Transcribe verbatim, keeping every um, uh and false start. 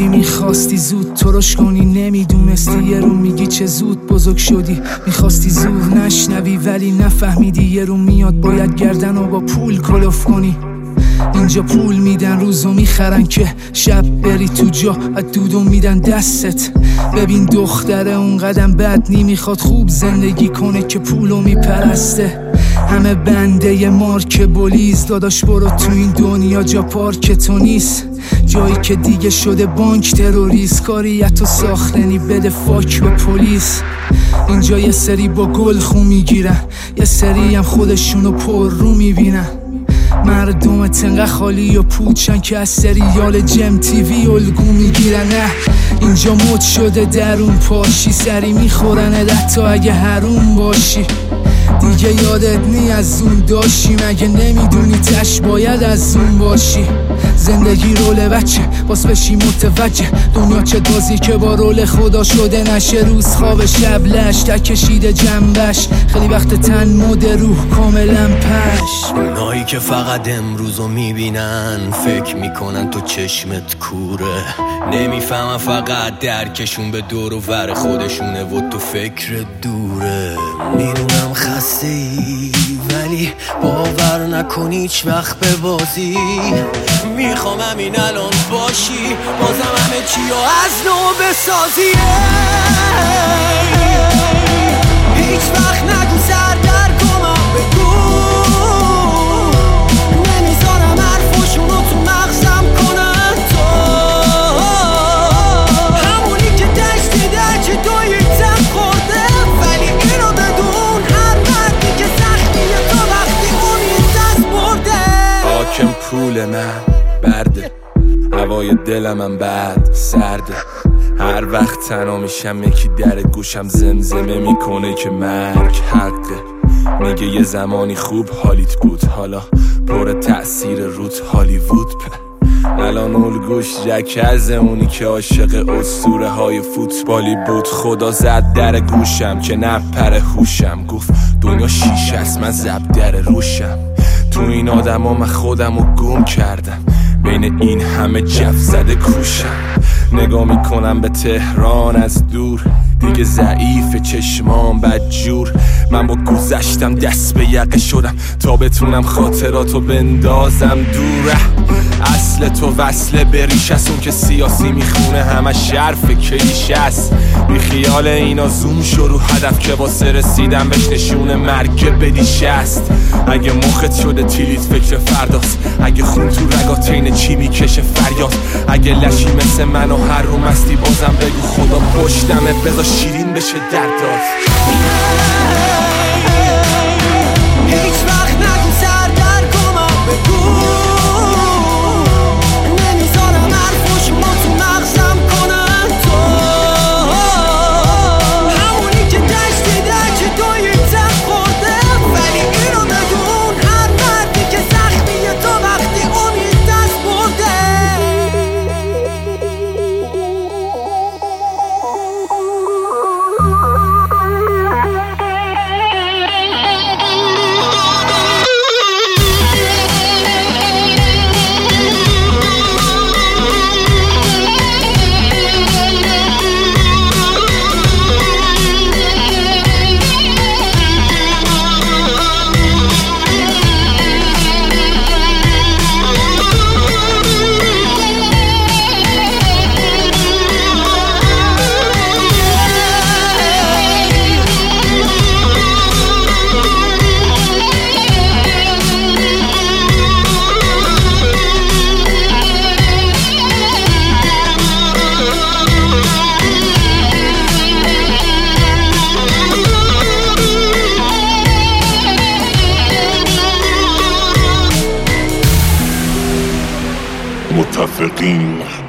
بودی میخواستی زود ترش کنی، نمیدونستی یه رو میگی چه زود بزرگ شدی. میخواستی زور نشنوی ولی نفهمیدی یه رو میاد باید گردن و با پول کلوف کنی. اینجا پول میدن روزو میخرن که شب بری تو جا، از دودو میدن دستت. ببین دختره اون قدم بد نمیخواد خوب زندگی کنه که پولو میپرسته. همه بنده ی مارک بولیز، داداش برو تو این دنیا جا پارک تو نیست. جایی که دیگه شده بانک تروریست، کاریتو ساختنی بده فاک به پلیس. اینجا یه سری با گل خون میگیرن، یه سری هم خودشونو پر رو میبینن. مردم تنقه خالی و پوچن که از سریال جم تیوی الگو میگیرن. نه اینجا مد شده درون پاشی، سری میخورن حتی اگه حروم باشی. دیگه یادت نی از اون داشتی، مگه نمیدونی تش باید از اون باشی. زندگی رول بچه باز بشی متوجه، دنیا چه بازی که با رول خدا شده نشه. روز خواب شب لش تکشیده جنبش، خیلی وقت تن مد روح کاملا پش. اونایی که فقط امروزو میبینن فکر میکنن تو چشمت کوره، نمیفهمن فقط درکشون به دور و ور خودشونه و تو فکر دوره. میدونم خسته ای ولی باور نکنی هیچ وقت به بازی. میخوام همین الان باشی، بازم همه چی رو از نو بسازی. هیچ وقت نگو سر در گمم بگو، نمیذارم حرفاشونو تو مغزم کنن. تو همونی که دشتی در چه دوی تن خورده، ولی اینو بدون هر مردی که زخمیه تا وقتی امید دست برده. حاکم پول من برده، هوای دلمم بعد سرده. هر وقت تنها میشم یکی در گوشم زمزمه میکنه که مرگ حقه. میگه یه زمانی خوب حالیت بود، حالا پر تأثیر روت هالیوود. الان الگوش جکزه اونی که عاشق اسطوره های فوتبالی بود. خدا زد در گوشم که نپره هوشم، گفت دنیا شیشه است من زب در روشم. تو این آدم ها من خودم رو گم کردم، بین این همه جف زده کوشم. نگاه میکنم به تهران از دور، دیگه ضعیف چشمام بدجور. من با گذشتم دست به یقه شدم تا بتونم خاطراتو بندازم دوره. اصل تو وصله بریش است، اون که سیاسی میخونه همه شرف کلیشه است. بی خیال اینا زوم شو رو هدف که واسه رسیدن بهش نشون مرگ بدیشه است. اگه مخت شده تیلیت فکر فرداست، اگه خون تو رگات این چی میکشه فریاد. اگه لشی مثل من و هر رو مستی بازم بگو خدا پشتمه، بذار شیرین بشه دردات. هیچ وقت نگو سر در گمم بگو، نمیذارم حرفاشونو تو مغزم کنن. تو همونی که دشتی در چه دوی تن خورده، ولی اینو بدون هر مردی که زخمیه تا وقتی امید دست برده. متفقین.